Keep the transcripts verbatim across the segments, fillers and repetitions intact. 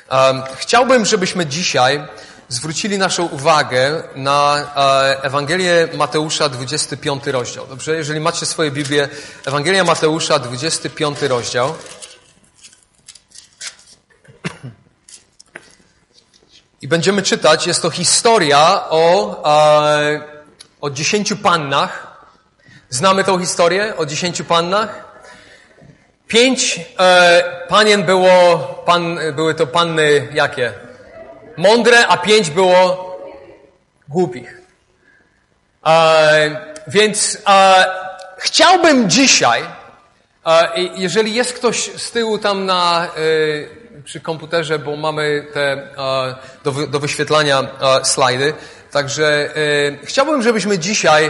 Um, chciałbym, żebyśmy dzisiaj zwrócili naszą uwagę na e, Ewangelię Mateusza, dwudziesty piąty rozdział. Dobrze? Jeżeli macie swoje Biblię, Ewangelia Mateusza, dwudziesty piąty rozdział. I będziemy czytać, jest to historia o, e, o dziesięciu pannach. Znamy tą historię o dziesięciu pannach? Pięć e, panien było, pan, były to panny jakie? Mądre, a pięć było głupich. E, więc e, chciałbym dzisiaj, e, jeżeli jest ktoś z tyłu tam na, e, przy komputerze, bo mamy te e, do, do wyświetlania e, slajdy, także e, chciałbym, żebyśmy dzisiaj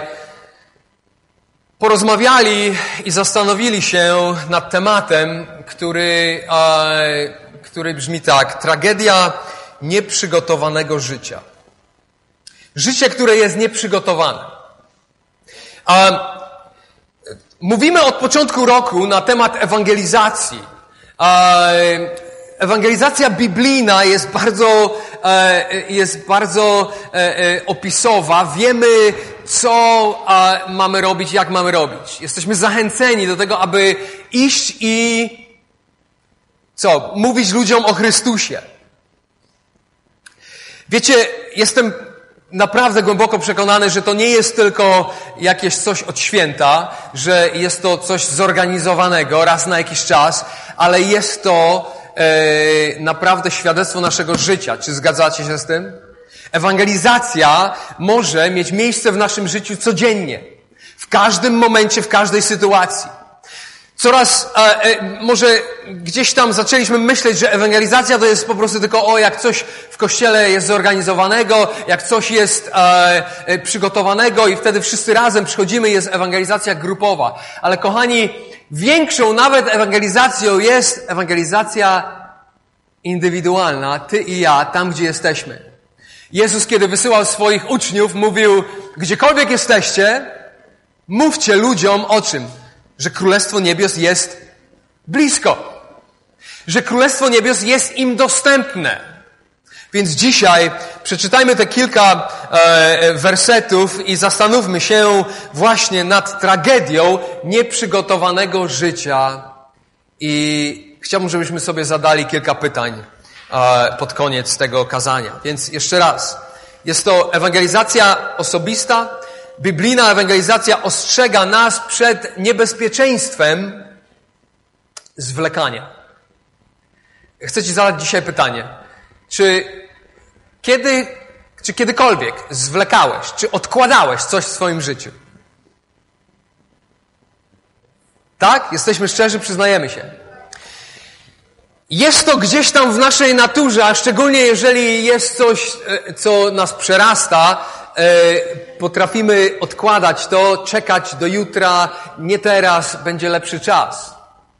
porozmawiali i zastanowili się nad tematem, który, e, który brzmi tak. Tragedia nieprzygotowanego życia. Życie, które jest nieprzygotowane. E, mówimy od początku roku na temat ewangelizacji. E, Ewangelizacja biblijna jest bardzo, e, jest bardzo e, e, opisowa. Wiemy, co e, mamy robić, jak mamy robić. Jesteśmy zachęceni do tego, aby iść i co? Mówić ludziom o Chrystusie. Wiecie, jestem naprawdę głęboko przekonany, że to nie jest tylko jakieś coś od święta, że jest to coś zorganizowanego raz na jakiś czas, ale jest to e, naprawdę świadectwo naszego życia. Czy zgadzacie się z tym? Ewangelizacja może mieć miejsce w naszym życiu codziennie. W każdym momencie, w każdej sytuacji. Coraz, e, e, może gdzieś tam zaczęliśmy myśleć, że ewangelizacja to jest po prostu tylko o, jak coś w kościele jest zorganizowanego, jak coś jest e, e, przygotowanego i wtedy wszyscy razem przychodzimy i jest ewangelizacja grupowa. Ale kochani, większą nawet ewangelizacją jest ewangelizacja indywidualna, ty i ja, tam gdzie jesteśmy. Jezus, kiedy wysyłał swoich uczniów, mówił, gdziekolwiek jesteście, mówcie ludziom o czym? Że Królestwo Niebios jest blisko. Że Królestwo Niebios jest im dostępne. Więc dzisiaj przeczytajmy te kilka e, wersetów i zastanówmy się właśnie nad tragedią nieprzygotowanego życia. I chciałbym, żebyśmy sobie zadali kilka pytań e, pod koniec tego kazania. Więc jeszcze raz. Jest to ewangelizacja osobista. Biblijna ewangelizacja ostrzega nas przed niebezpieczeństwem zwlekania. Chcę Ci zadać dzisiaj pytanie. Czy kiedy, czy kiedykolwiek zwlekałeś, czy odkładałeś coś w swoim życiu? Tak? Jesteśmy szczerzy, przyznajemy się. Jest to gdzieś tam w naszej naturze, a szczególnie jeżeli jest coś, co nas przerasta, potrafimy odkładać to, czekać do jutra, nie teraz, będzie lepszy czas.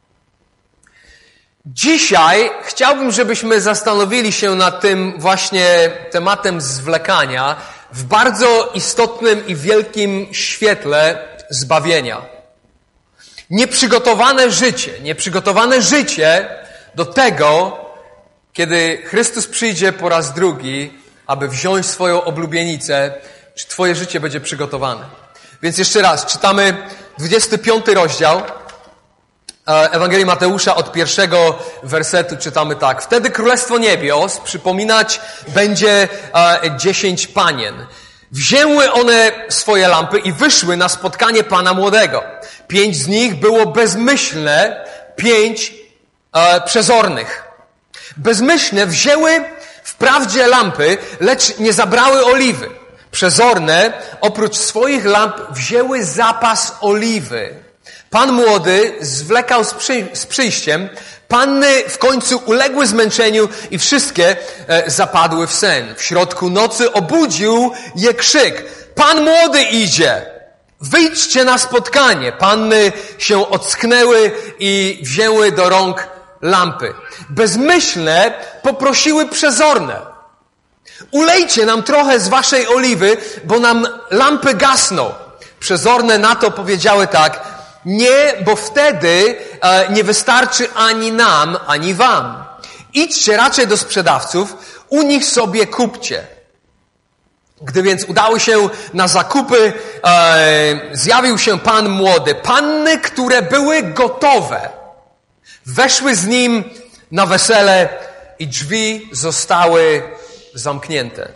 Dzisiaj chciałbym, żebyśmy zastanowili się nad tym właśnie tematem zwlekania w bardzo istotnym i wielkim świetle zbawienia. Nieprzygotowane życie, nieprzygotowane życie do tego, kiedy Chrystus przyjdzie po raz drugi, aby wziąć swoją oblubienicę, czy twoje życie będzie przygotowane. Więc jeszcze raz, czytamy dwudziesty piąty rozdział Ewangelii Mateusza od pierwszego wersetu czytamy tak. Wtedy Królestwo Niebios przypominać będzie dziesięć panien. Wzięły one swoje lampy i wyszły na spotkanie Pana Młodego. Pięć z nich było bezmyślne, pięć e, przezornych. Bezmyślne wzięły wprawdzie lampy, lecz nie zabrały oliwy. Przezorne, oprócz swoich lamp, wzięły zapas oliwy. Pan młody zwlekał z, przy, z przyjściem, panny w końcu uległy zmęczeniu i wszystkie e, zapadły w sen. W środku nocy obudził je krzyk. Pan młody idzie! Wyjdźcie na spotkanie. Panny się ocknęły i wzięły do rąk lampy. Bezmyślne poprosiły przezorne. Ulejcie nam trochę z waszej oliwy, bo nam lampy gasną. Przezorne na to powiedziały tak. Nie, bo wtedy e, nie wystarczy ani nam, ani wam. idźcie raczej do sprzedawców, u nich sobie kupcie. Gdy więc udały się na zakupy, e, zjawił się pan młody. Panny, które były gotowe, weszły z nim na wesele i drzwi zostały zamknięte.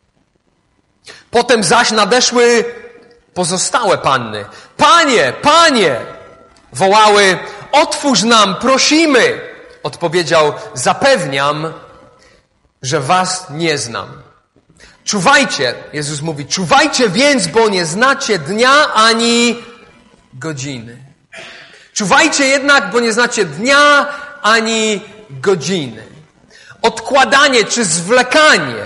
Potem zaś nadeszły pozostałe panny. Panie, panie! Wołały, otwórz nam, prosimy! Odpowiedział, zapewniam, że was nie znam. Czuwajcie, Jezus mówi, czuwajcie więc, bo nie znacie dnia ani godziny. Czuwajcie jednak, bo nie znacie dnia ani godziny. Odkładanie czy zwlekanie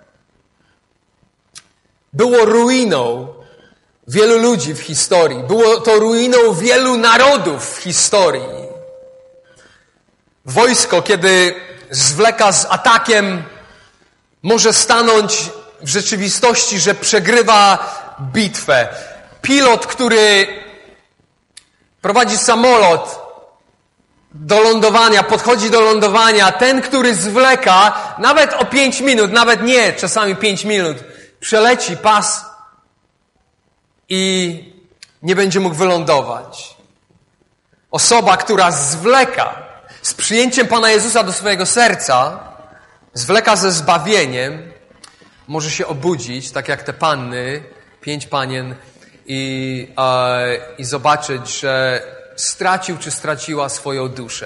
było ruiną wielu ludzi w historii. Było to ruiną wielu narodów w historii. Wojsko, kiedy zwleka z atakiem, może stanąć w rzeczywistości, że przegrywa bitwę. Pilot, który prowadzi samolot do lądowania, podchodzi do lądowania, ten, który zwleka, nawet o pięć minut, nawet nie, czasami pięć minut, przeleci pas i nie będzie mógł wylądować. Osoba, która zwleka z przyjęciem Pana Jezusa do swojego serca, zwleka ze zbawieniem, może się obudzić, tak jak te panny, pięć panien, i, e, i zobaczyć, że stracił czy straciła swoją duszę.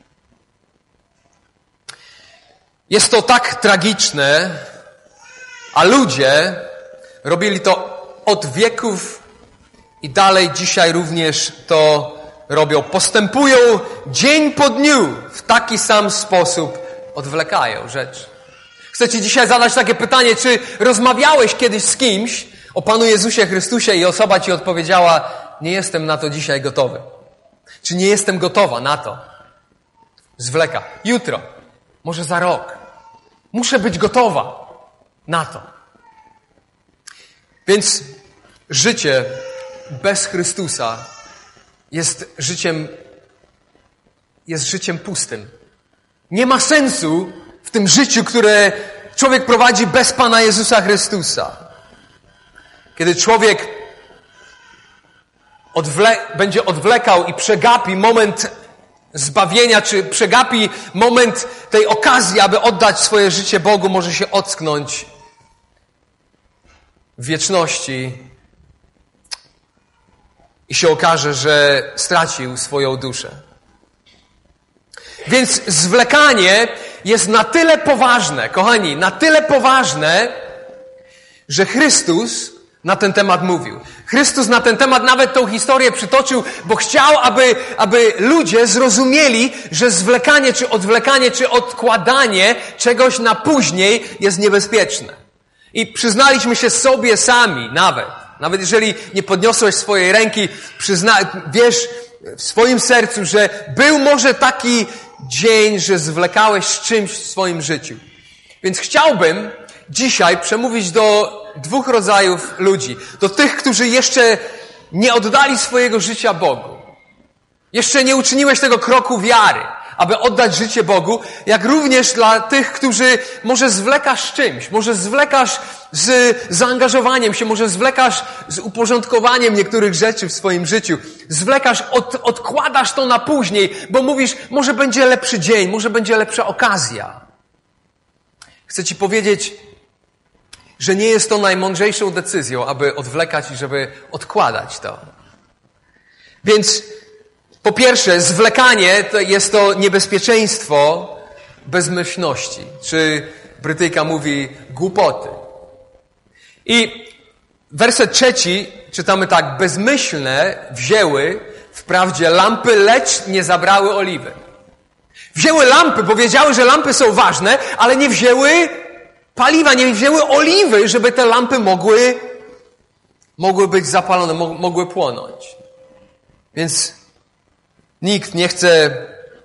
Jest to tak tragiczne, a ludzie robili to od wieków i dalej dzisiaj również to robią. Postępują dzień po dniu w taki sam sposób, odwlekają rzecz. Chcę Ci dzisiaj zadać takie pytanie, czy rozmawiałeś kiedyś z kimś o Panu Jezusie Chrystusie i osoba Ci odpowiedziała, nie jestem na to dzisiaj gotowy. Czy nie jestem gotowa na to? Zwleka. Jutro. Może za rok. Muszę być gotowa na to. Więc życie bez Chrystusa jest życiem, jest życiem pustym. Nie ma sensu w tym życiu, które człowiek prowadzi bez Pana Jezusa Chrystusa. Kiedy człowiek odwle- będzie odwlekał i przegapi moment zbawienia, czy przegapi moment tej okazji, aby oddać swoje życie Bogu, może się ocknąć w wieczności i się okaże, że stracił swoją duszę. Więc zwlekanie jest na tyle poważne, kochani, na tyle poważne, że Chrystus na ten temat mówił. Chrystus na ten temat nawet tą historię przytoczył, bo chciał, aby, aby ludzie zrozumieli, że zwlekanie, czy odwlekanie, czy odkładanie czegoś na później jest niebezpieczne. I przyznaliśmy się sobie sami nawet. Nawet jeżeli nie podniosłeś swojej ręki, przyzna, wiesz w swoim sercu, że był może taki dzień, że zwlekałeś z czymś w swoim życiu. Więc chciałbym dzisiaj przemówić do dwóch rodzajów ludzi. Do tych, którzy jeszcze nie oddali swojego życia Bogu. Jeszcze nie uczyniłeś tego kroku wiary, aby oddać życie Bogu, jak również dla tych, którzy może zwlekasz z czymś, może zwlekasz z zaangażowaniem się, może zwlekasz z uporządkowaniem niektórych rzeczy w swoim życiu. Zwlekasz, od, odkładasz to na później, bo mówisz, może będzie lepszy dzień, może będzie lepsza okazja. Chcę Ci powiedzieć, że nie jest to najmądrzejszą decyzją, aby odwlekać i żeby odkładać to. Więc po pierwsze, zwlekanie to jest to niebezpieczeństwo bezmyślności, czy Brytyjka mówi głupoty. I werset trzeci czytamy tak, bezmyślne wzięły wprawdzie lampy, lecz nie zabrały oliwy. Wzięły lampy, bo wiedziały, że lampy są ważne, ale nie wzięły paliwa, nie wzięły oliwy, żeby te lampy mogły, mogły być zapalone, mogły płonąć. Więc nikt nie chce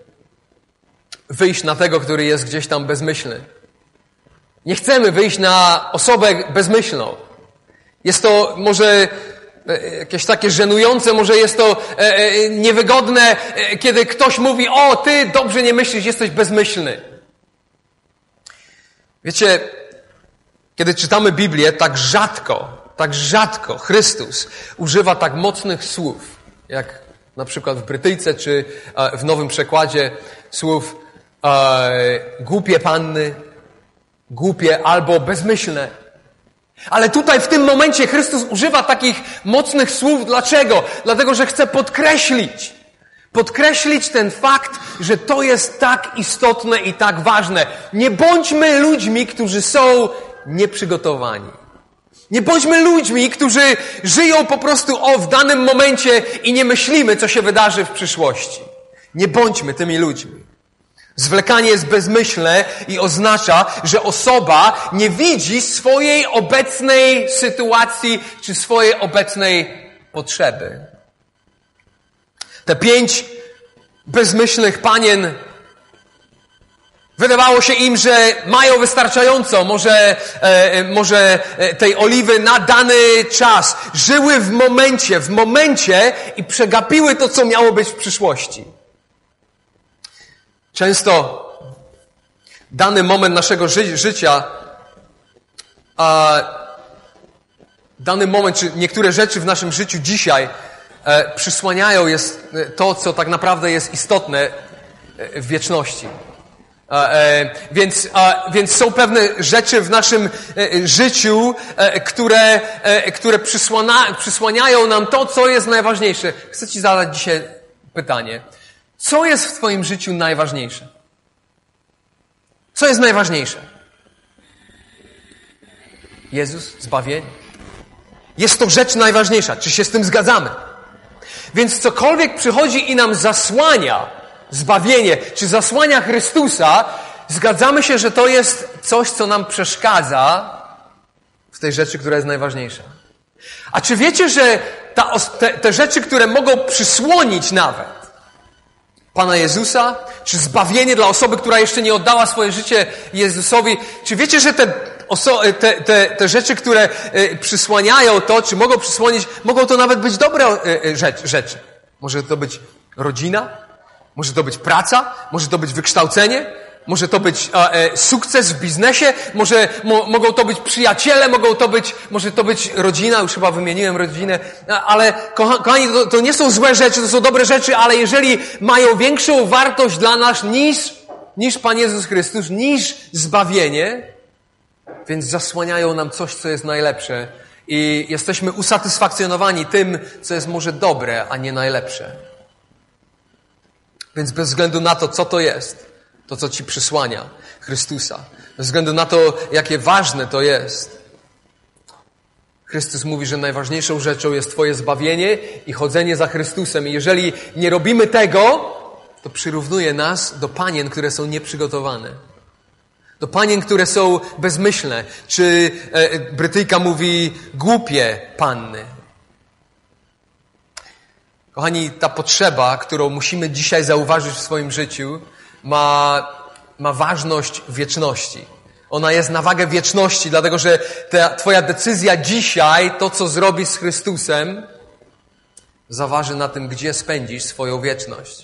wyjść na tego, który jest gdzieś tam bezmyślny. Nie chcemy wyjść na osobę bezmyślną. Jest to może jakieś takie żenujące, może jest to niewygodne, kiedy ktoś mówi, o, ty dobrze nie myślisz, jesteś bezmyślny. Wiecie, kiedy czytamy Biblię, tak rzadko, tak rzadko Chrystus używa tak mocnych słów, jak na przykład w Brytyjce, czy w Nowym Przekładzie słów e, głupie panny, głupie albo bezmyślne. Ale tutaj w tym momencie Chrystus używa takich mocnych słów. Dlaczego? Dlatego, że chce podkreślić, podkreślić ten fakt, że to jest tak istotne i tak ważne. Nie bądźmy ludźmi, którzy są nieprzygotowani. Nie bądźmy ludźmi, którzy żyją po prostu o w danym momencie i nie myślimy, co się wydarzy w przyszłości. Nie bądźmy tymi ludźmi. Zwlekanie jest bezmyślne i oznacza, że osoba nie widzi swojej obecnej sytuacji czy swojej obecnej potrzeby. Te pięć bezmyślnych panien wydawało się im, że mają wystarczająco może, e, może tej oliwy na dany czas. Żyły w momencie, w momencie i przegapiły to, co miało być w przyszłości. Często dany moment naszego ży- życia, a dany moment, czy niektóre rzeczy w naszym życiu dzisiaj e, przysłaniają jest to, co tak naprawdę jest istotne w wieczności. E, e, więc, a, więc są pewne rzeczy w naszym e, życiu, e, które, e, które przysłania, przysłaniają nam to, co jest najważniejsze. Chcę Ci zadać dzisiaj pytanie. Co jest w Twoim życiu najważniejsze? Co jest najważniejsze? Jezus, zbawienie. Jest to rzecz najważniejsza. Czy się z tym zgadzamy? Więc cokolwiek przychodzi i nam zasłania zbawienie, czy zasłania Chrystusa, zgadzamy się, że to jest coś, co nam przeszkadza w tej rzeczy, która jest najważniejsza. A czy wiecie, że ta, te, te rzeczy, które mogą przysłonić nawet Pana Jezusa, czy zbawienie dla osoby, która jeszcze nie oddała swoje życie Jezusowi, czy wiecie, że te, oso- te, te, te rzeczy, które y, przysłaniają to, czy mogą przysłonić, mogą to nawet być dobre y, rzecz, rzeczy. Może to być rodzina, może to być praca, może to być wykształcenie, może to być e, sukces w biznesie, może mo, mogą to być przyjaciele, mogą to być, może to być rodzina, już chyba wymieniłem rodzinę, ale kocha, kochani, to, to nie są złe rzeczy, to są dobre rzeczy, ale jeżeli mają większą wartość dla nas niż, niż Pan Jezus Chrystus, niż zbawienie, więc zasłaniają nam coś, co jest najlepsze i jesteśmy usatysfakcjonowani tym, co jest może dobre, a nie najlepsze. Więc bez względu na to, co to jest, to, co Ci przysłania Chrystusa, bez względu na to, jakie ważne to jest, Chrystus mówi, że najważniejszą rzeczą jest Twoje zbawienie i chodzenie za Chrystusem. I jeżeli nie robimy tego, to przyrównuje nas do panien, które są nieprzygotowane. Do panien, które są bezmyślne. Czy e, Brytyjka mówi głupie panny. Kochani, ta potrzeba, którą musimy dzisiaj zauważyć w swoim życiu, ma, ma ważność wieczności. Ona jest na wagę wieczności, dlatego że ta Twoja decyzja dzisiaj, to co zrobisz z Chrystusem, zaważy na tym, gdzie spędzisz swoją wieczność.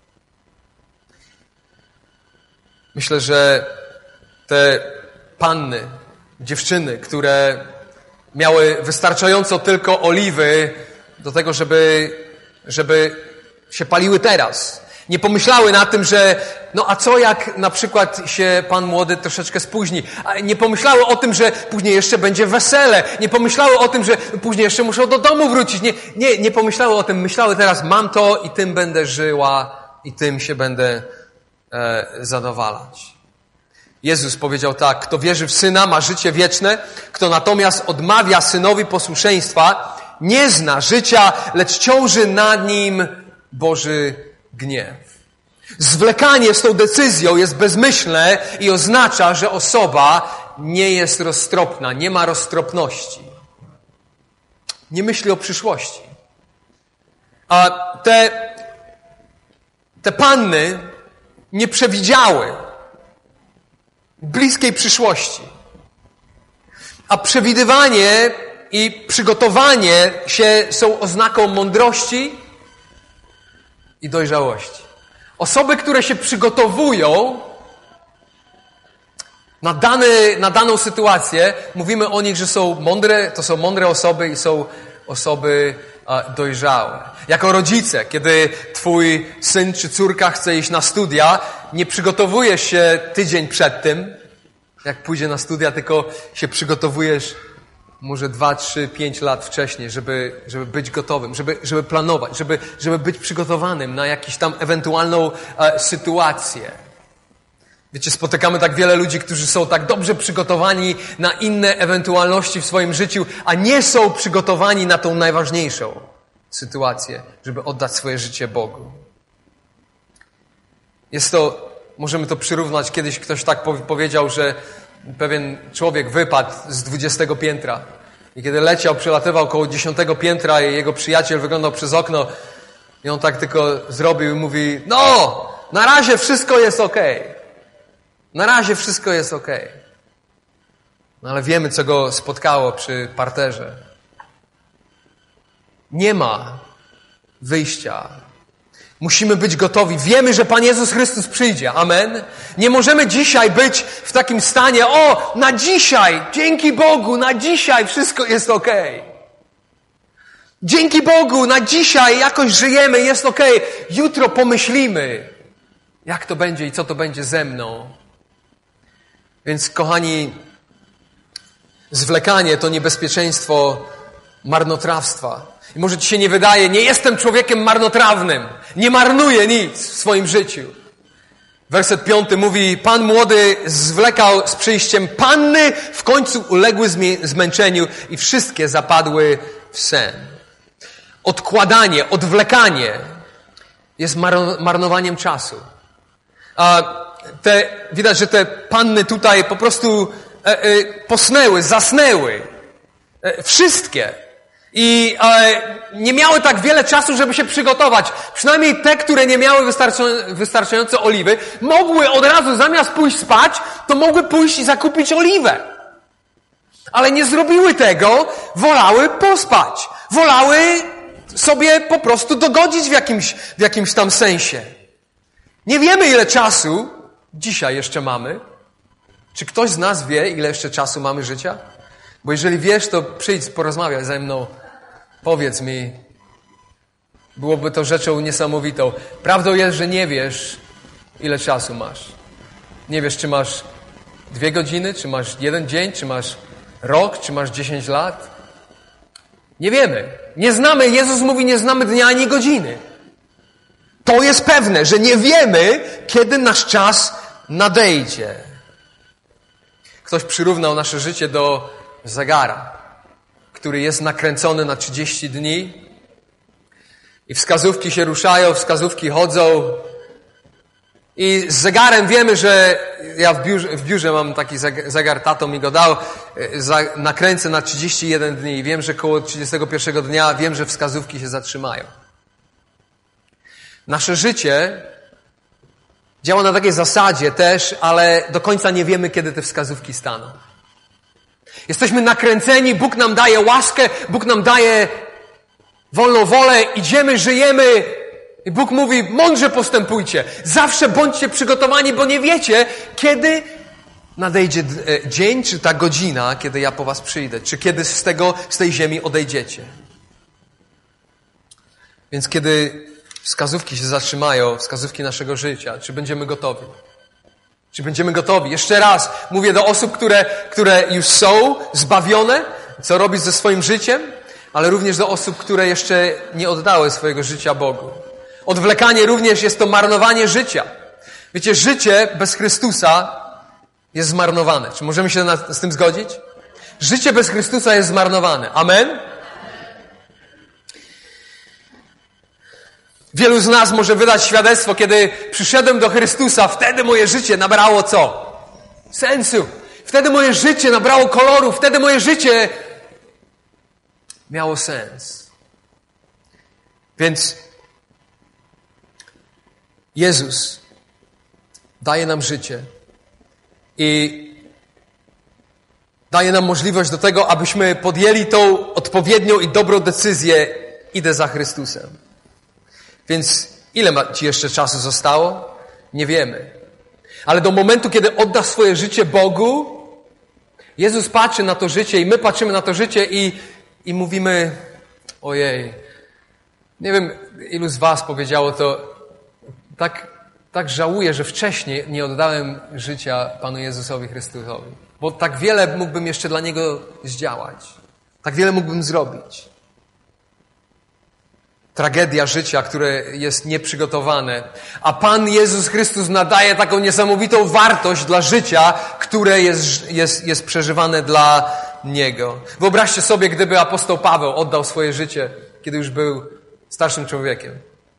Myślę, że te panny, dziewczyny, które miały wystarczająco tylko oliwy do tego, żeby żeby się paliły teraz. Nie pomyślały na tym, że no a co jak na przykład się pan młody troszeczkę spóźni. Nie pomyślały o tym, że później jeszcze będzie wesele. Nie pomyślały o tym, że później jeszcze muszą do domu wrócić. Nie, nie, nie pomyślały o tym. Myślały teraz, mam to i tym będę żyła i tym się będę e, zadowalać. Jezus powiedział tak, kto wierzy w Syna ma życie wieczne, kto natomiast odmawia Synowi posłuszeństwa, nie zna życia, lecz ciąży nad nim Boży gniew. Zwlekanie z tą decyzją jest bezmyślne i oznacza, że osoba nie jest roztropna, nie ma roztropności. Nie myśli o przyszłości. A te, te panny nie przewidziały bliskiej przyszłości. A przewidywanie i przygotowanie się są oznaką mądrości i dojrzałości. Osoby, które się przygotowują, Na, dany, na daną sytuację mówimy o nich, że są mądre, to są mądre osoby i są osoby dojrzałe. Jako rodzice, kiedy twój syn czy córka chce iść na studia, nie przygotowujesz się tydzień przed tym, jak pójdzie na studia, tylko się przygotowujesz może dwa, trzy, pięć lat wcześniej, żeby, żeby być gotowym, żeby, żeby planować, żeby, żeby być przygotowanym na jakąś tam ewentualną e, sytuację. Wiecie, spotykamy tak wiele ludzi, którzy są tak dobrze przygotowani na inne ewentualności w swoim życiu, a nie są przygotowani na tą najważniejszą sytuację, żeby oddać swoje życie Bogu. Jest to, możemy to przyrównać, kiedyś ktoś tak powiedział, że pewien człowiek wypadł z dwudziestego piętra i kiedy leciał, przelatywał koło dziesiątego piętra i jego przyjaciel wyglądał przez okno i on tak tylko zrobił i mówi: no, na razie wszystko jest okej. Okay. Na razie wszystko jest okej. Okay. No ale wiemy, co go spotkało przy parterze. Nie ma wyjścia. Musimy być gotowi. Wiemy, że Pan Jezus Chrystus przyjdzie. Amen. Nie możemy dzisiaj być w takim stanie: o, na dzisiaj, dzięki Bogu, na dzisiaj wszystko jest okej. Okay. Dzięki Bogu, na dzisiaj jakoś żyjemy, jest okej. Okay. Jutro pomyślimy, jak to będzie i co to będzie ze mną. Więc, kochani, zwlekanie to niebezpieczeństwo marnotrawstwa. I może ci się nie wydaje, nie jestem człowiekiem marnotrawnym, nie marnuję nic w swoim życiu. Werset piąty mówi: Pan młody zwlekał z przyjściem panny, w końcu uległy zmęczeniu i wszystkie zapadły w sen. Odkładanie, odwlekanie jest marnowaniem czasu. A te, widać, że te panny tutaj po prostu e, e, posnęły, zasnęły. E, wszystkie. I e, nie miały tak wiele czasu, żeby się przygotować. Przynajmniej te, które nie miały wystarczające, wystarczające oliwy, mogły od razu, zamiast pójść spać, to mogły pójść i zakupić oliwę. Ale nie zrobiły tego, wolały pospać. Wolały sobie po prostu dogodzić w jakimś, w jakimś tam sensie. Nie wiemy, ile czasu dzisiaj jeszcze mamy. Czy ktoś z nas wie, ile jeszcze czasu mamy życia? Bo jeżeli wiesz, to przyjdź, porozmawiaj ze mną. Powiedz mi. Byłoby to rzeczą niesamowitą. Prawdą jest, że nie wiesz, ile czasu masz. Nie wiesz, czy masz dwie godziny, czy masz jeden dzień, czy masz rok, czy masz dziesięć lat. Nie wiemy. Nie znamy, Jezus mówi, nie znamy dnia ani godziny. To jest pewne, że nie wiemy, kiedy nasz czas nadejdzie. Ktoś przyrównał nasze życie do zegara, który jest nakręcony na trzydzieści dni i wskazówki się ruszają, wskazówki chodzą i z zegarem wiemy, że ja w biurze, w biurze mam taki zegar, tato mi go dał, nakręcę na trzydzieści jeden dni i wiem, że koło trzydziestego pierwszego dnia wiem, że wskazówki się zatrzymają. Nasze życie działa na takiej zasadzie też, ale do końca nie wiemy, kiedy te wskazówki staną. Jesteśmy nakręceni, Bóg nam daje łaskę, Bóg nam daje wolną wolę, idziemy, żyjemy i Bóg mówi: mądrze postępujcie, zawsze bądźcie przygotowani, bo nie wiecie, kiedy nadejdzie dzień, czy ta godzina, kiedy ja po was przyjdę, czy kiedy z tego, z tej ziemi odejdziecie. Więc kiedy wskazówki się zatrzymają, wskazówki naszego życia, czy będziemy gotowi? Czy będziemy gotowi? Jeszcze raz mówię do osób, które, które już są zbawione, co robić ze swoim życiem, ale również do osób, które jeszcze nie oddały swojego życia Bogu. Odwlekanie również jest to marnowanie życia. Wiecie, życie bez Chrystusa jest zmarnowane. Czy możemy się na, z tym zgodzić? Życie bez Chrystusa jest zmarnowane. Amen? Wielu z nas może wydać świadectwo, kiedy przyszedłem do Chrystusa, wtedy moje życie nabrało co? Sensu. Wtedy moje życie nabrało koloru, wtedy moje życie miało sens. Więc Jezus daje nam życie i daje nam możliwość do tego, abyśmy podjęli tą odpowiednią i dobrą decyzję: idę za Chrystusem. Więc ile ma ci jeszcze czasu zostało? Nie wiemy. Ale do momentu, kiedy odda swoje życie Bogu, Jezus patrzy na to życie i my patrzymy na to życie i, i mówimy, ojej, nie wiem, ilu z was powiedziało to, tak, tak żałuję, że wcześniej nie oddałem życia Panu Jezusowi Chrystusowi. Bo tak wiele mógłbym jeszcze dla Niego zdziałać. Tak wiele mógłbym zrobić. Tragedia życia, które jest nieprzygotowane. A Pan Jezus Chrystus nadaje taką niesamowitą wartość dla życia, które jest, jest, jest przeżywane dla Niego. Wyobraźcie sobie, gdyby apostoł Paweł oddał swoje życie, kiedy już był starszym człowiekiem.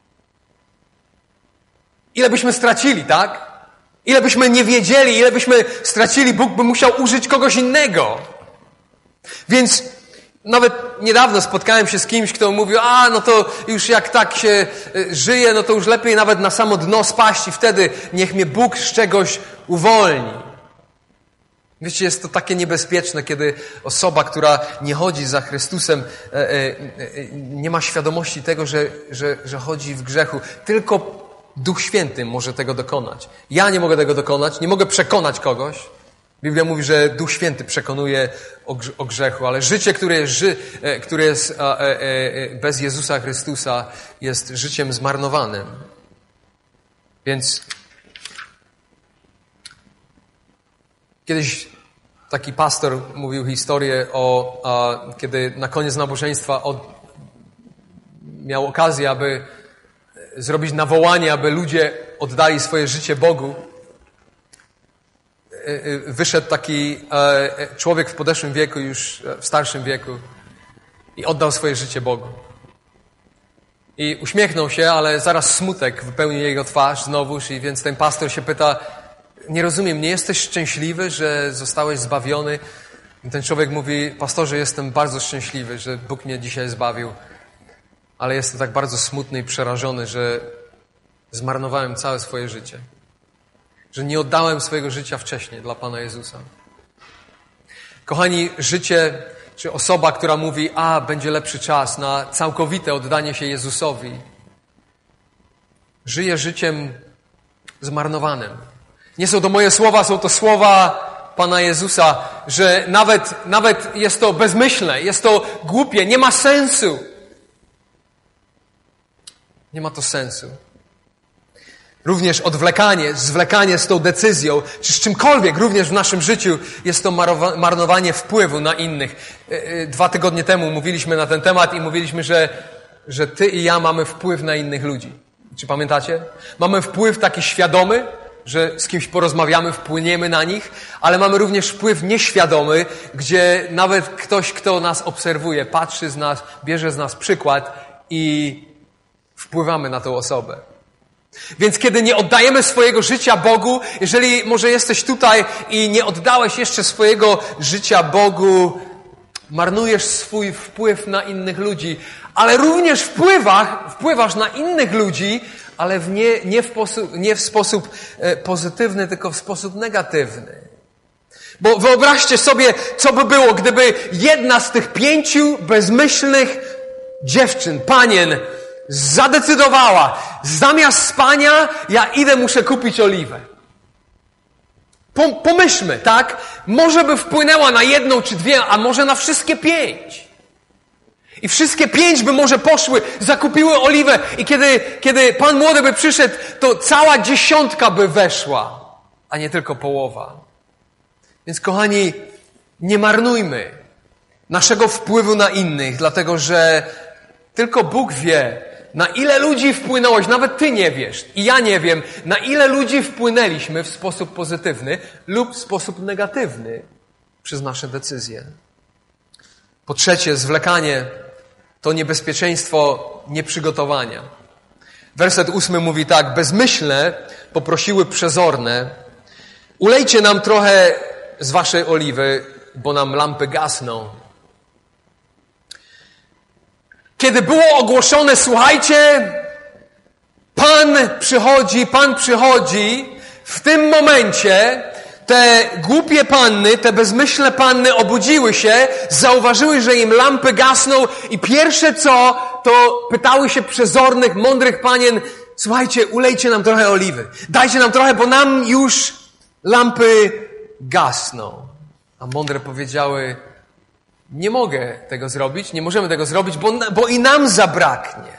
Ile byśmy stracili, tak? Ile byśmy nie wiedzieli, ile byśmy stracili, Bóg by musiał użyć kogoś innego. Więc nawet niedawno spotkałem się z kimś, kto mówił, a no to już jak tak się żyje, no to już lepiej nawet na samo dno spaść i wtedy niech mnie Bóg z czegoś uwolni. Wiecie, jest to takie niebezpieczne, kiedy osoba, która nie chodzi za Chrystusem, e, e, e, nie ma świadomości tego, że, że, że chodzi w grzechu. Tylko Duch Święty może tego dokonać. Ja nie mogę tego dokonać, nie mogę przekonać kogoś. Biblia mówi, że Duch Święty przekonuje o grzechu, ale życie, które jest, ży, które jest bez Jezusa Chrystusa, jest życiem zmarnowanym. Więc kiedyś taki pastor mówił historię o, a, kiedy na koniec nabożeństwa od, miał okazję, aby zrobić nawołanie, aby ludzie oddali swoje życie Bogu. Wyszedł taki człowiek w podeszłym wieku, już w starszym wieku i oddał swoje życie Bogu. I uśmiechnął się, ale zaraz smutek wypełnił jego twarz znowuż i więc ten pastor się pyta, nie rozumiem, nie jesteś szczęśliwy, że zostałeś zbawiony? I ten człowiek mówi, pastorze, jestem bardzo szczęśliwy, że Bóg mnie dzisiaj zbawił, ale jestem tak bardzo smutny i przerażony, że zmarnowałem całe swoje życie. Że nie oddałem swojego życia wcześniej dla Pana Jezusa. Kochani, życie, czy osoba, która mówi, a, będzie lepszy czas na całkowite oddanie się Jezusowi, żyje życiem zmarnowanym. Nie są to moje słowa, są to słowa Pana Jezusa, że nawet, nawet jest to bezmyślne, jest to głupie, nie ma sensu. Nie ma to sensu. Również odwlekanie, zwlekanie z tą decyzją, czy z czymkolwiek, również w naszym życiu jest to marnowanie wpływu na innych. Dwa tygodnie temu mówiliśmy na ten temat i mówiliśmy, że, że ty i ja mamy wpływ na innych ludzi. Czy pamiętacie? Mamy wpływ taki świadomy, że z kimś porozmawiamy, wpłyniemy na nich, ale mamy również wpływ nieświadomy, gdzie nawet ktoś, kto nas obserwuje, patrzy z nas, bierze z nas przykład i wpływamy na tą osobę. Więc kiedy nie oddajemy swojego życia Bogu, jeżeli może jesteś tutaj i nie oddałeś jeszcze swojego życia Bogu, marnujesz swój wpływ na innych ludzi, ale również wpływasz, wpływasz na innych ludzi, ale w nie, nie, w posób, nie w sposób pozytywny, tylko w sposób negatywny. Bo wyobraźcie sobie, co by było, gdyby jedna z tych pięciu bezmyślnych dziewczyn, panien, zadecydowała, zamiast spania, ja idę, muszę kupić oliwę. Pomyślmy, tak? Może by wpłynęła na jedną czy dwie, a może na wszystkie pięć. I wszystkie pięć by może poszły, zakupiły oliwę i kiedy, kiedy pan młody by przyszedł, to cała dziesiątka by weszła, a nie tylko połowa. Więc kochani, nie marnujmy naszego wpływu na innych, dlatego że tylko Bóg wie, na ile ludzi wpłynąłeś, nawet ty nie wiesz i ja nie wiem, na ile ludzi wpłynęliśmy w sposób pozytywny lub w sposób negatywny przez nasze decyzje. Po trzecie, zwlekanie to niebezpieczeństwo nieprzygotowania. Werset ósmy mówi tak, bezmyślne poprosiły przezorne, ulejcie nam trochę z waszej oliwy, bo nam lampy gasną. Kiedy było ogłoszone, słuchajcie, Pan przychodzi, Pan przychodzi, w tym momencie te głupie panny, te bezmyślne panny obudziły się, zauważyły, że im lampy gasną i pierwsze co, to pytały się przezornych, mądrych panien, słuchajcie, ulejcie nam trochę oliwy. Dajcie nam trochę, bo nam już lampy gasną. A mądre powiedziały, nie mogę tego zrobić, nie możemy tego zrobić, bo, bo i nam zabraknie.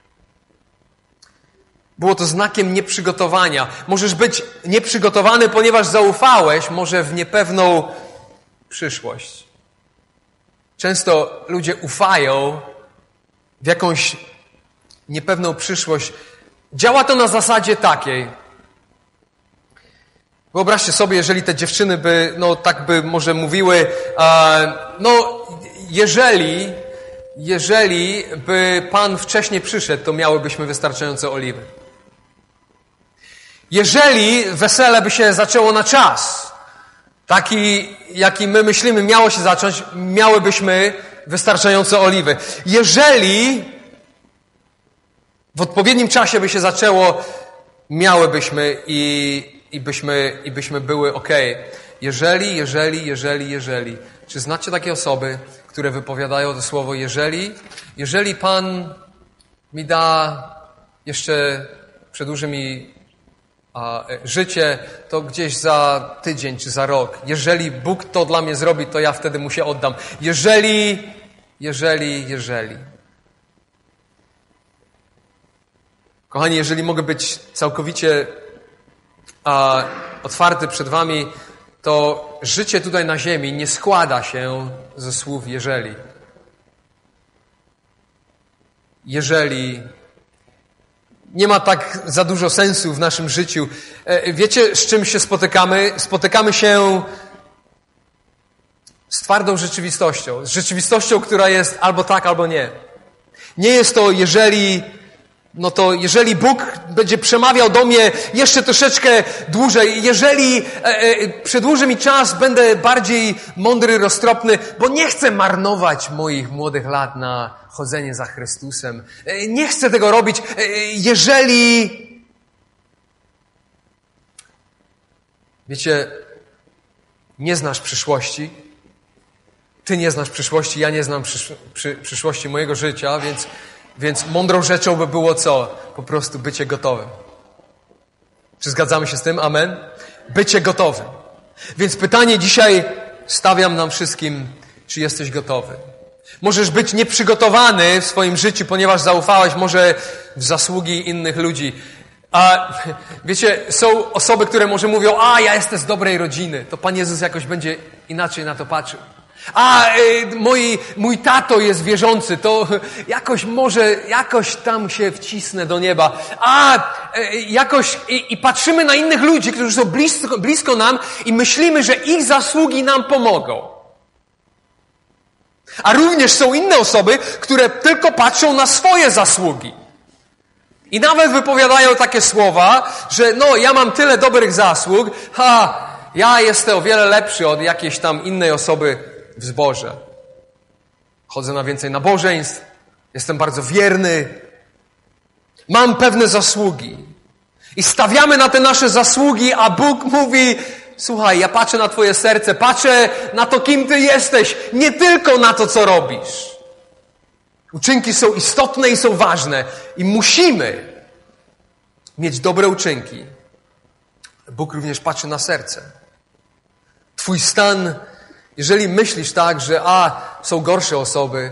Było to znakiem nieprzygotowania. Możesz być nieprzygotowany, ponieważ zaufałeś może w niepewną przyszłość. Często ludzie ufają w jakąś niepewną przyszłość. Działa to na zasadzie takiej. Wyobraźcie sobie, jeżeli te dziewczyny by, no tak by może mówiły, e, no jeżeli, jeżeli by Pan wcześniej przyszedł, to miałybyśmy wystarczająco oliwy. Jeżeli wesele by się zaczęło na czas, taki jaki my myślimy miało się zacząć, miałybyśmy wystarczająco oliwy. Jeżeli w odpowiednim czasie by się zaczęło, miałybyśmy i, i, byśmy, i byśmy były okej. Jeżeli, jeżeli, jeżeli, jeżeli. Czy znacie takie osoby, które wypowiadają to słowo jeżeli? Jeżeli Pan mi da jeszcze, przedłuży mi a, życie, to gdzieś za tydzień czy za rok. Jeżeli Bóg to dla mnie zrobi, to ja wtedy mu się oddam. Jeżeli, jeżeli, jeżeli. Kochani, jeżeli mogę być całkowicie a, otwarty przed wami, to życie tutaj na ziemi nie składa się ze słów jeżeli. Jeżeli nie ma tak za dużo sensu w naszym życiu. Wiecie, z czym się spotykamy? Spotykamy się z twardą rzeczywistością. Z rzeczywistością, która jest albo tak, albo nie. Nie jest to jeżeli, no to jeżeli Bóg będzie przemawiał do mnie jeszcze troszeczkę dłużej, jeżeli e, e, przedłuży mi czas, będę bardziej mądry, roztropny, bo nie chcę marnować moich młodych lat na chodzenie za Chrystusem. E, nie chcę tego robić, e, jeżeli... Wiecie, nie znasz przyszłości. Ty nie znasz przyszłości, ja nie znam przysz- przy- przyszłości mojego życia, więc... Więc mądrą rzeczą by było co? Po prostu bycie gotowym. Czy zgadzamy się z tym? Amen? Bycie gotowym. Więc pytanie dzisiaj stawiam nam wszystkim, czy jesteś gotowy? Możesz być nieprzygotowany w swoim życiu, ponieważ zaufałeś może w zasługi innych ludzi. A wiecie, są osoby, które może mówią, a ja jestem z dobrej rodziny. To Pan Jezus jakoś będzie inaczej na to patrzył. A y, mój, mój tato jest wierzący, to jakoś może, jakoś tam się wcisnę do nieba. A y, jakoś i, i patrzymy na innych ludzi, którzy są blisko, blisko nam i myślimy, że ich zasługi nam pomogą. A również są inne osoby, które tylko patrzą na swoje zasługi. I nawet wypowiadają takie słowa, że no ja mam tyle dobrych zasług, ha, ja jestem o wiele lepszy od jakiejś tam innej osoby w zborze. Chodzę na więcej nabożeństw, jestem bardzo wierny, mam pewne zasługi. I stawiamy na te nasze zasługi, a Bóg mówi, słuchaj, ja patrzę na twoje serce, patrzę na to, kim ty jesteś, nie tylko na to, co robisz. Uczynki są istotne i są ważne i musimy mieć dobre uczynki. Bóg również patrzy na serce. Twój stan, jeżeli myślisz tak, że a, są gorsze osoby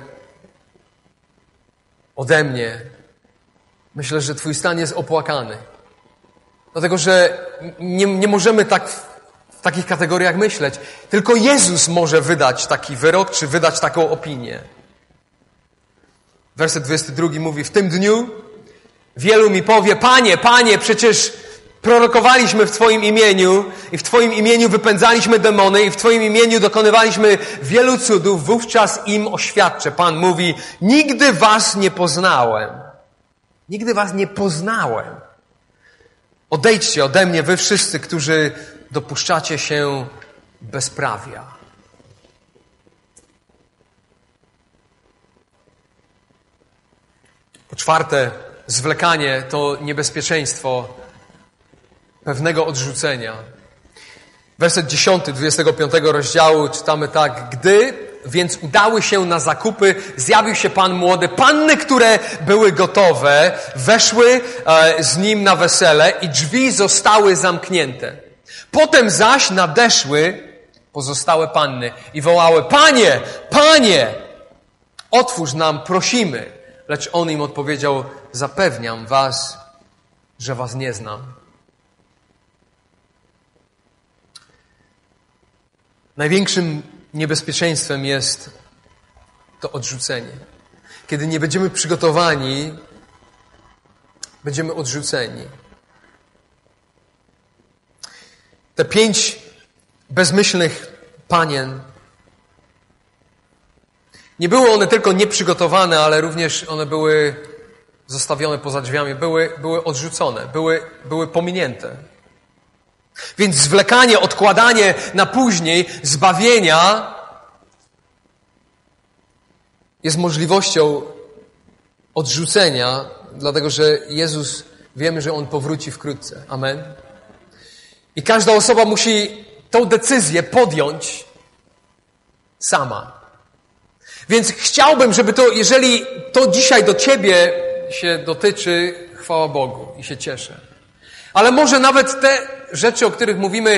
ode mnie, myślę, że twój stan jest opłakany. Dlatego, że nie, nie możemy tak w, w takich kategoriach myśleć. Tylko Jezus może wydać taki wyrok, czy wydać taką opinię. Werset dwudziesty drugi mówi, w tym dniu wielu mi powie, Panie, Panie, przecież prorokowaliśmy w Twoim imieniu i w Twoim imieniu wypędzaliśmy demony i w Twoim imieniu dokonywaliśmy wielu cudów, wówczas im oświadczę. Pan mówi, nigdy was nie poznałem. Nigdy was nie poznałem. Odejdźcie ode mnie, wy wszyscy, którzy dopuszczacie się bezprawia. Po czwarte, zwlekanie to niebezpieczeństwo pewnego odrzucenia. Werset dziesiąty, dwudziestego piątego rozdziału czytamy tak. Gdy więc udały się na zakupy, zjawił się pan młody. Panny, które były gotowe, weszły z nim na wesele i drzwi zostały zamknięte. Potem zaś nadeszły pozostałe panny i wołały: Panie, Panie, otwórz nam, prosimy. Lecz on im odpowiedział: zapewniam was, że was nie znam. Największym niebezpieczeństwem jest to odrzucenie. Kiedy nie będziemy przygotowani, będziemy odrzuceni. Te pięć bezmyślnych panien, nie były one tylko nieprzygotowane, ale również one były zostawione poza drzwiami, były, były odrzucone, były, były pominięte. Więc zwlekanie, odkładanie na później zbawienia jest możliwością odrzucenia, dlatego że Jezus, wiemy, że On powróci wkrótce. Amen. I każda osoba musi tą decyzję podjąć sama. Więc chciałbym, żeby to, jeżeli to dzisiaj do ciebie się dotyczy, chwała Bogu i się cieszę. Ale może nawet te rzeczy, o których mówimy,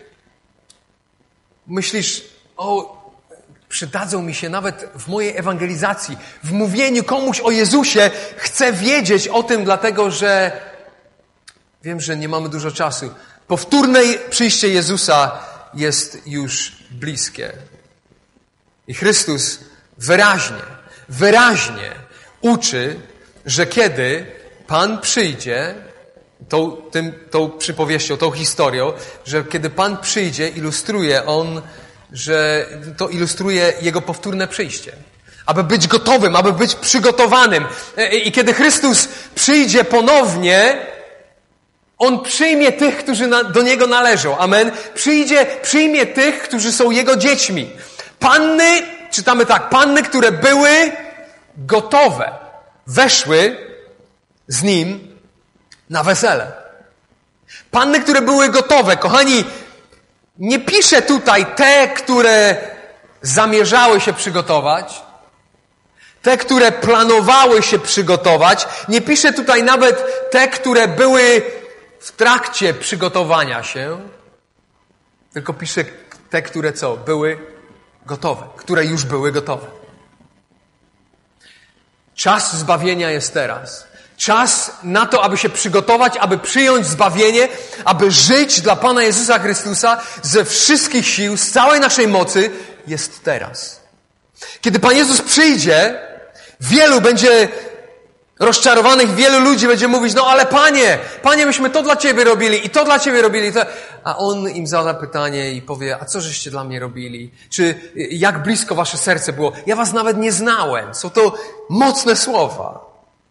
myślisz: o, przydadzą mi się nawet w mojej ewangelizacji, w mówieniu komuś o Jezusie. Chcę wiedzieć o tym, dlatego że wiem, że nie mamy dużo czasu. Powtórne przyjście Jezusa jest już bliskie. I Chrystus wyraźnie, wyraźnie uczy, że kiedy Pan przyjdzie, tą, tym, tą przypowieścią, tą historią, że kiedy Pan przyjdzie, ilustruje On, że to ilustruje Jego powtórne przyjście. Aby być gotowym, aby być przygotowanym. I kiedy Chrystus przyjdzie ponownie, On przyjmie tych, którzy na, do Niego należą. Amen. Przyjdzie, przyjmie tych, którzy są Jego dziećmi. Panny, czytamy tak, panny, które były gotowe, weszły z Nim na wesele. Panny, które były gotowe. Kochani, nie piszę tutaj te, które zamierzały się przygotować, te, które planowały się przygotować. Nie piszę tutaj nawet te, które były w trakcie przygotowania się, tylko piszę te, które co? Były gotowe, które już były gotowe. Czas zbawienia jest teraz. Czas na to, aby się przygotować, aby przyjąć zbawienie, aby żyć dla Pana Jezusa Chrystusa ze wszystkich sił, z całej naszej mocy, jest teraz. Kiedy Pan Jezus przyjdzie, wielu będzie rozczarowanych, wielu ludzi będzie mówić: no ale Panie, Panie, myśmy to dla Ciebie robili i to dla Ciebie robili. To... A On im zada pytanie i powie: a co żeście dla mnie robili? Czy jak blisko wasze serce było? Ja was nawet nie znałem. Są to mocne słowa.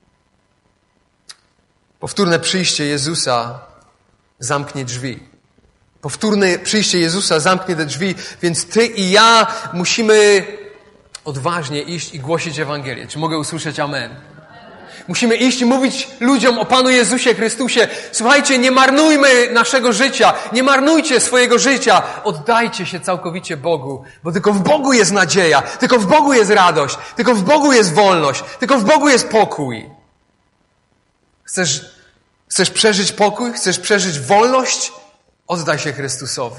Powtórne przyjście Jezusa zamknie drzwi. Powtórne przyjście Jezusa zamknie te drzwi, więc ty i ja musimy odważnie iść i głosić Ewangelię. Czy mogę usłyszeć amen? Musimy iść i mówić ludziom o Panu Jezusie Chrystusie. Słuchajcie, nie marnujmy naszego życia. Nie marnujcie swojego życia. Oddajcie się całkowicie Bogu, bo tylko w Bogu jest nadzieja. Tylko w Bogu jest radość. Tylko w Bogu jest wolność. Tylko w Bogu jest pokój. Chcesz, chcesz przeżyć pokój? Chcesz przeżyć wolność? Oddaj się Chrystusowi.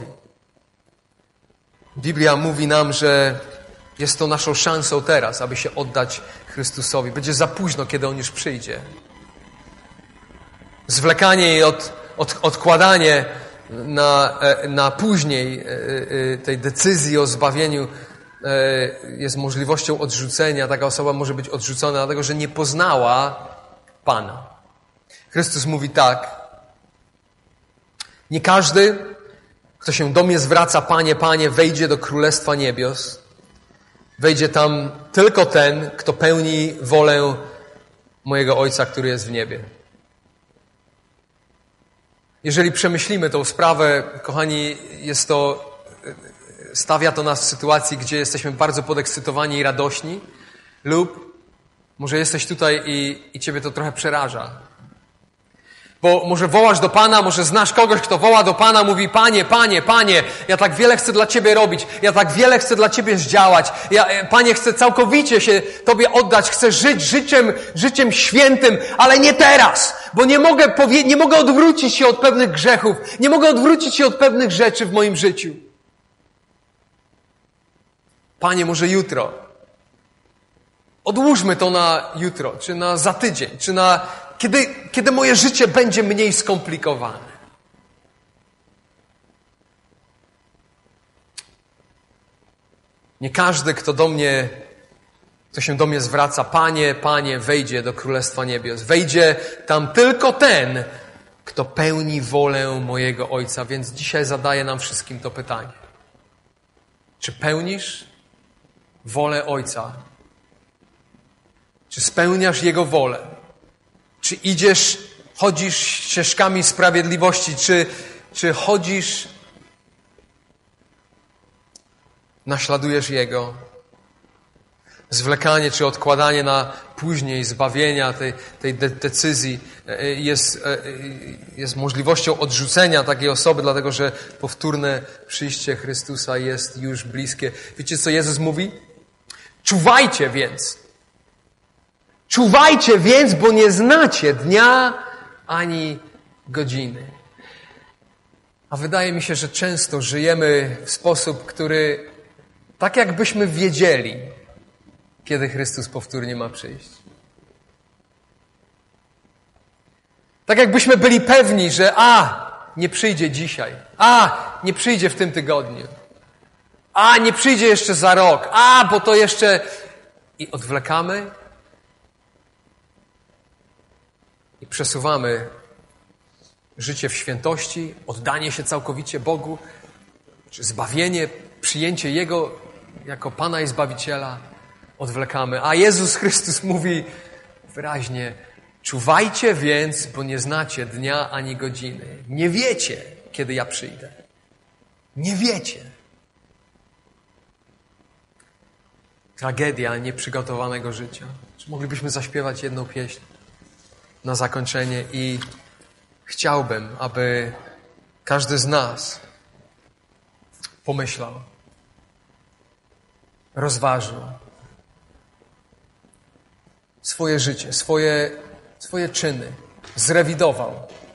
Biblia mówi nam, że jest to naszą szansą teraz, aby się oddać Chrystusowi. Będzie za późno, kiedy On już przyjdzie. Zwlekanie i od, od, odkładanie na, na później tej decyzji o zbawieniu jest możliwością odrzucenia. Taka osoba może być odrzucona, dlatego że nie poznała Pana. Chrystus mówi tak: nie każdy, kto się do mnie zwraca, Panie, Panie, wejdzie do Królestwa Niebios. Wejdzie tam tylko ten, kto pełni wolę mojego Ojca, który jest w niebie. Jeżeli przemyślimy tą sprawę, kochani, jest to, stawia to nas w sytuacji, gdzie jesteśmy bardzo podekscytowani i radośni, lub może jesteś tutaj i, i ciebie to trochę przeraża. Bo może wołasz do Pana, może znasz kogoś, kto woła do Pana, mówi: Panie, Panie, Panie, ja tak wiele chcę dla Ciebie robić, ja tak wiele chcę dla Ciebie zdziałać, ja, Panie, chcę całkowicie się Tobie oddać, chcę żyć życiem, życiem świętym, ale nie teraz, bo nie mogę powie- nie mogę odwrócić się od pewnych grzechów, nie mogę odwrócić się od pewnych rzeczy w moim życiu. Panie, może jutro. Odłóżmy to na jutro, czy na za tydzień, czy na kiedy, kiedy moje życie będzie mniej skomplikowane. Nie każdy, kto do mnie, kto się do mnie zwraca: Panie, Panie, wejdzie do Królestwa Niebios. Wejdzie tam tylko ten, kto pełni wolę mojego Ojca. Więc dzisiaj zadaję nam wszystkim to pytanie. Czy pełnisz wolę Ojca? Czy spełniasz Jego wolę? Czy idziesz, chodzisz ścieżkami sprawiedliwości? Czy, czy chodzisz, naśladujesz Jego? Zwlekanie czy odkładanie na później zbawienia tej, tej de- decyzji jest, jest możliwością odrzucenia takiej osoby, dlatego że powtórne przyjście Chrystusa jest już bliskie. Wiecie, co Jezus mówi? Czuwajcie więc. Czuwajcie więc, bo nie znacie dnia ani godziny. A wydaje mi się, że często żyjemy w sposób, który tak jakbyśmy wiedzieli, kiedy Chrystus powtórnie ma przyjść. Tak jakbyśmy byli pewni, że a, nie przyjdzie dzisiaj, a, nie przyjdzie w tym tygodniu, a, nie przyjdzie jeszcze za rok, a, bo to jeszcze... I odwlekamy i przesuwamy życie w świętości, oddanie się całkowicie Bogu, czy zbawienie, przyjęcie Jego jako Pana i Zbawiciela odwlekamy. A Jezus Chrystus mówi wyraźnie: czuwajcie więc, bo nie znacie dnia ani godziny. Nie wiecie, kiedy ja przyjdę. Nie wiecie. Tragedia nieprzygotowanego życia. Czy moglibyśmy zaśpiewać jedną pieśń na zakończenie? I chciałbym, aby każdy z nas pomyślał, rozważył swoje życie, swoje, swoje czyny, zrewidował.